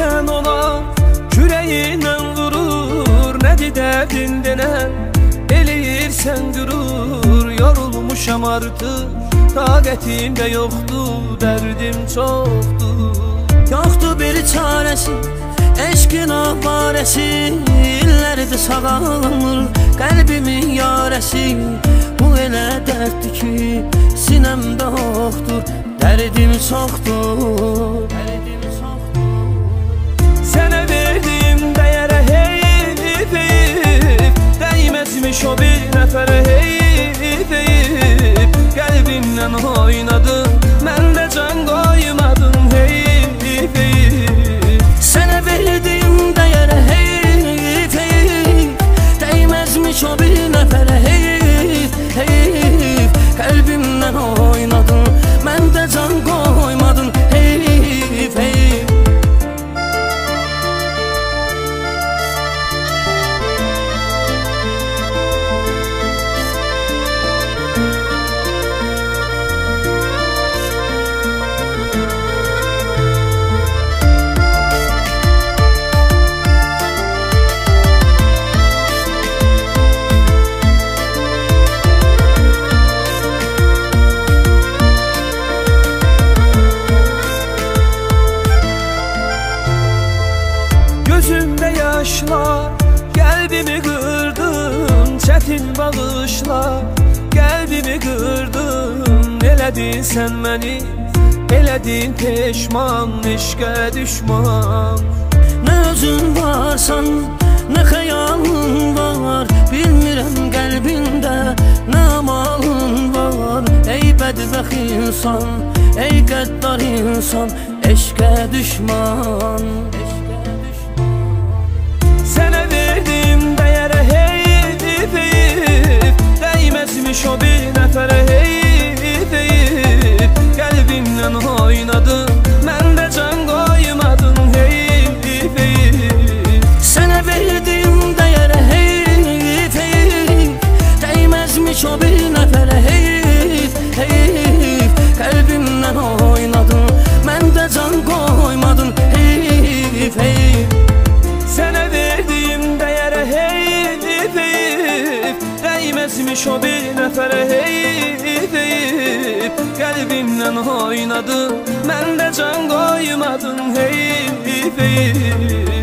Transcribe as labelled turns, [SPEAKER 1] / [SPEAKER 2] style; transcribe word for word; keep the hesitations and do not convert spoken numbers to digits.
[SPEAKER 1] verirsən ona, küreğindən vurur. Nədir dərdin denən, eləyirsən qürur. Yorulmuşam artıq, taqətim də yoxdur, dərdim çoxdur.
[SPEAKER 2] Yoxdur bir çarəsi, eşqin avarəsi, illərdir sağalmır qəlbimin yarəsi. Bu elə dərddir ki, sinəmdə yoxdur, dərdim çoxdur.
[SPEAKER 1] Sənə verdiyim dəyərə heyf heyf, dəyməzmiş o bir nəfərə heyf heyf. Qəlbimdən oynadım, mən də can qoymadım heyf heyf.
[SPEAKER 2] Sənə verdiyim dəyərə heyf heyf, dəyməzmiş o bir nəfərə heyf heyf. Qəlbimdən oynadım, mən də can qoymadım heyf heyf.
[SPEAKER 1] Gözümdə yaşlar, qəlbimi qırdın. Çətin bağışlar, qəlbimi qırdın. Elədin sən məni, elədin peşman, eşqə düşman.
[SPEAKER 2] Nə özün varsan, nə xəyalın var, bilmirəm qəlbində nə amalın var. Ey bədbəxt insan, ey qəddar insan, eşqə düşman.
[SPEAKER 1] Sənə verdim dəyərə heyf heyf, dəyməzmiş o bir nəfərə heyf heyf. Qəlbimdən oynadım, mən də can qoymadım heyf heyf.
[SPEAKER 2] Sənə verdim dəyərə heyf heyf, dəyməzmiş o bir nəfərə heyf heyf. Qəlbimdən oynadım, mən də can qoymadım heyf heyf.
[SPEAKER 1] Sənə verdiyim dəyərə heyf heyf, dəyməzmiş o bir nəfərə heyf heyf. Qəlbimdən oynadım, mən də can qoymadım heyf heyf.